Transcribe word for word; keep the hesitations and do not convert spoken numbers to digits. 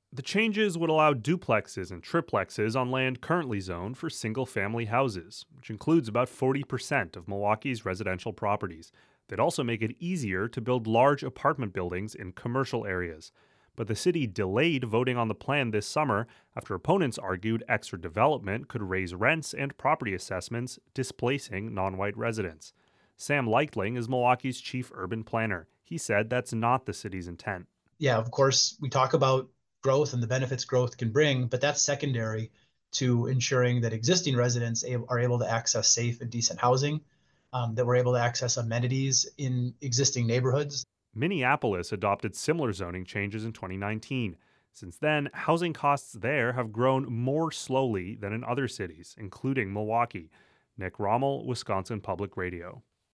The changes would allow duplexes and triplexes on land currently zoned for single family houses, which includes about forty percent of Milwaukee's residential properties. They'd also make it easier to build large apartment buildings in commercial areas. But the city delayed voting on the plan this summer after opponents argued extra development could raise rents and property assessments, displacing non white residents. Sam Leichtling is Milwaukee's chief urban planner. He said that's not the city's intent. Yeah, of course, we talk about growth and the benefits growth can bring, but that's secondary to ensuring that existing residents a- are able to access safe and decent housing, um, that we're able to access amenities in existing neighborhoods. Minneapolis adopted similar zoning changes in twenty nineteen. Since then, housing costs there have grown more slowly than in other cities, including Milwaukee. Nick Rommel, Wisconsin Public Radio.